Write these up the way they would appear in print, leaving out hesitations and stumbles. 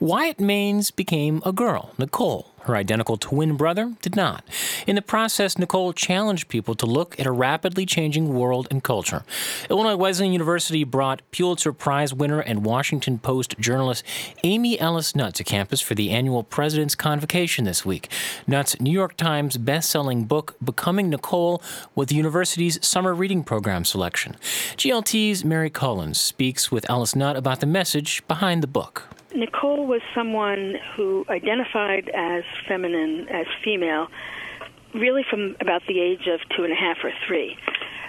Wyatt Maines became a girl, Nicole. Her identical twin brother did not. In the process, Nicole challenged people to look at a rapidly changing world and culture. Illinois Wesleyan University brought Pulitzer Prize winner and Washington Post journalist Amy Ellis Nutt to campus for the annual President's Convocation this week. Nutt's New York Times best-selling book, Becoming Nicole, was the university's summer reading program selection. GLT's Mary Collins speaks with Ellis Nutt about the message behind the book. Nicole was someone who identified as feminine, as female, really from about the age of 2.5 or 3.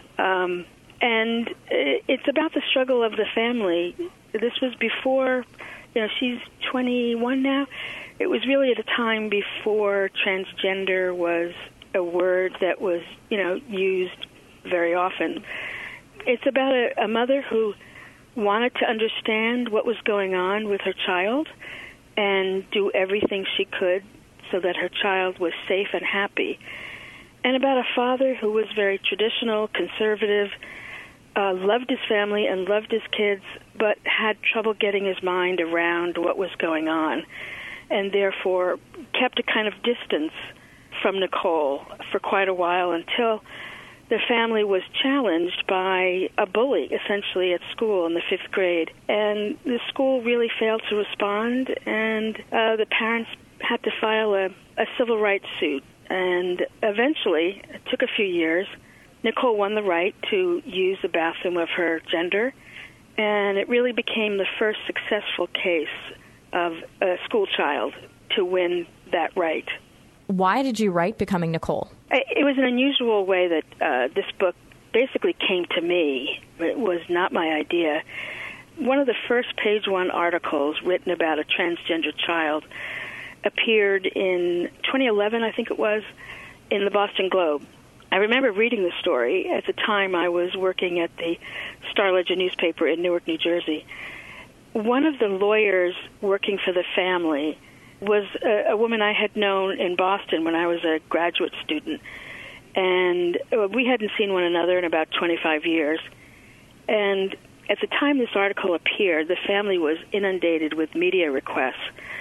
And it's about the struggle of the family. This was before, she's 21 now. It was really at a time before transgender was a word that was, used very often. It's about a mother who wanted to understand what was going on with her child and do everything she could so that her child was safe and happy. And about a father who was very traditional, conservative, loved his family and loved his kids, but had trouble getting his mind around what was going on, and therefore kept a kind of distance from Nicole for quite a while until the family was challenged by a bully, essentially, at school in the 5th grade. And the school really failed to respond, and the parents had to file a civil rights suit. And eventually, it took a few years, Nicole won the right to use the bathroom of her gender, and it really became the first successful case of a school child to win that right. Why did you write Becoming Nicole? It was an unusual way that this book basically came to me. It was not my idea. One of the first page one articles written about a transgender child appeared in 2011, I think it was, in the Boston Globe. I remember reading the story. At the time, I was working at the Star-Ledger newspaper in Newark, New Jersey. One of the lawyers working for the family was a woman I had known in Boston when I was a graduate student. And we hadn't seen one another in about 25 years. And at the time this article appeared, the family was inundated with media requests.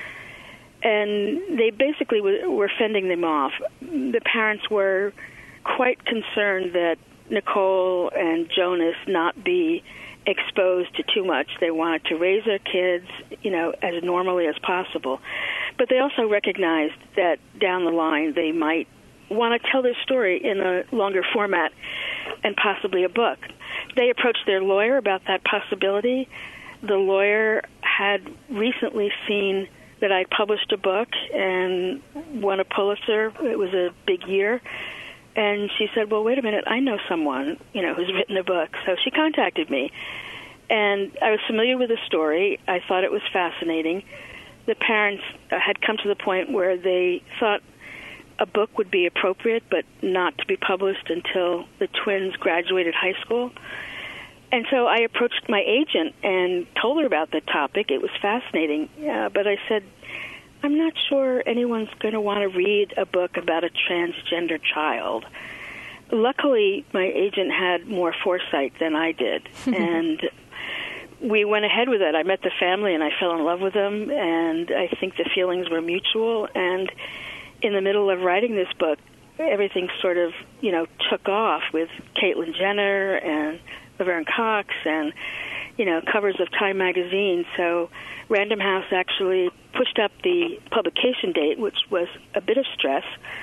And they basically were fending them off. The parents were quite concerned that Nicole and Jonas not be exposed to too much. They wanted to raise their kids, as normally as possible. But they also recognized that down the line they might want to tell their story in a longer format and possibly a book. They approached their lawyer about that possibility. The lawyer had recently seen that I published a book and won a Pulitzer. It was a big year. And she said, well, wait a minute, I know someone, who's written a book. So she contacted me. And I was familiar with the story. I thought it was fascinating. The parents had come to the point where they thought a book would be appropriate, but not to be published until the twins graduated high school. And so I approached my agent and told her about the topic. It was fascinating. But I said, I'm not sure anyone's going to want to read a book about a transgender child. Luckily, my agent had more foresight than I did, and we went ahead with it. I met the family, and I fell in love with them, and I think the feelings were mutual. And in the middle of writing this book, everything sort of, took off with Caitlyn Jenner and Laverne Cox and, covers of Time magazine. So Random House actually pushed up the publication date, which was a bit of stress.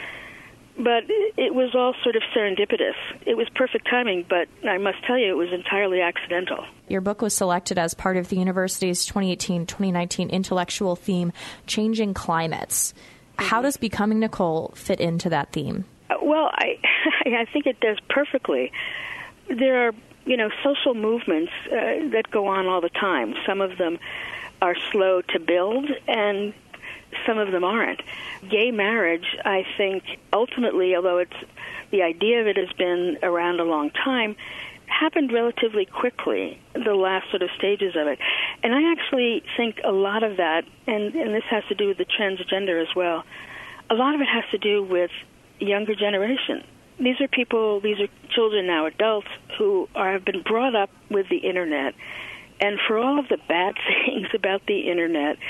But it was all sort of serendipitous. It was perfect timing, but I must tell you, it was entirely accidental. Your book was selected as part of the university's 2018-2019 intellectual theme, Changing Climates. Mm-hmm. How does Becoming Nicole fit into that theme? Well, I think it does perfectly. There are, social movements that go on all the time. Some of them are slow to build, and some of them aren't. Gay marriage, I think, ultimately, although the idea of it has been around a long time, happened relatively quickly, the last sort of stages of it. And I actually think a lot of that, and this has to do with the transgender as well, a lot of it has to do with younger generation. These are children now, adults, who have been brought up with the Internet. And for all of the bad things about the Internet,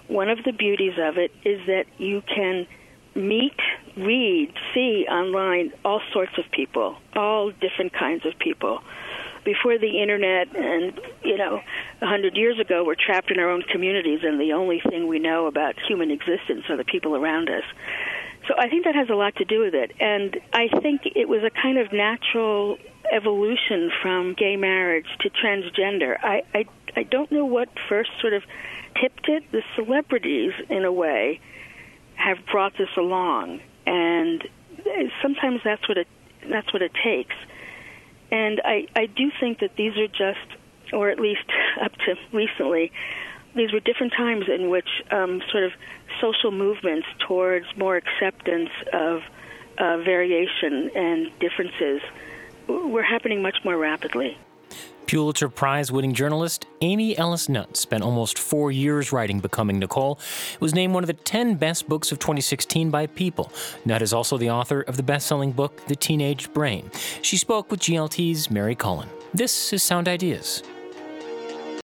one of the beauties of it is that you can meet, read, see online all sorts of people, all different kinds of people. Before the internet and, 100 years ago, we're trapped in our own communities, and the only thing we know about human existence are the people around us. So I think that has a lot to do with it. And I think it was a kind of natural evolution from gay marriage to transgender. I don't know what first sort of tipped it. The celebrities, in a way, have brought this along, and sometimes that's what it takes. And I do think that these are just, or at least up to recently, these were different times in which sort of social movements towards more acceptance of variation and differences were happening much more rapidly. Pulitzer Prize-winning journalist Amy Ellis Nutt spent almost 4 years writing Becoming Nicole. It was named one of the 10 best books of 2016 by People. Nutt is also the author of the best-selling book, The Teenage Brain. She spoke with GLT's Mary Cullen. This is Sound Ideas.